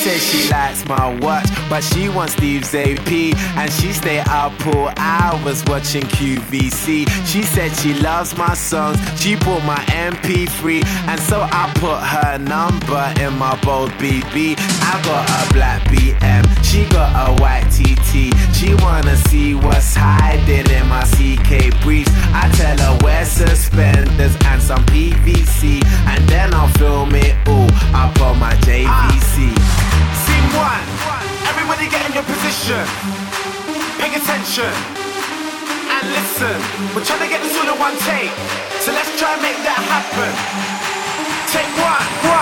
says she likes my watch, but she wants Steve's AP, and she stay up all hours watching QVC. She said she loves my songs, she bought my MP3, and so I put her number in my bold BB. I got a black BM, she got a white TT. She wanna see what's hiding in my CK briefs. I tell her wear suspenders and some PVC, and then I'll film it all up on my JVC. Scene one, everybody get in your position. Pay attention and listen. We're trying to get this all in one take, so let's try and make that happen. Take one.